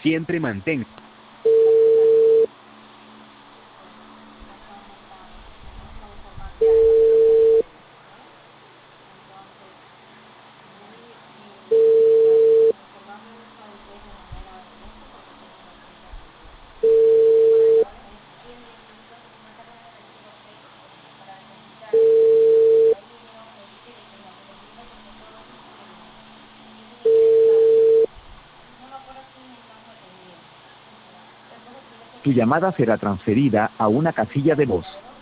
Siempre mantén. Tu llamada será transferida a una casilla de voz.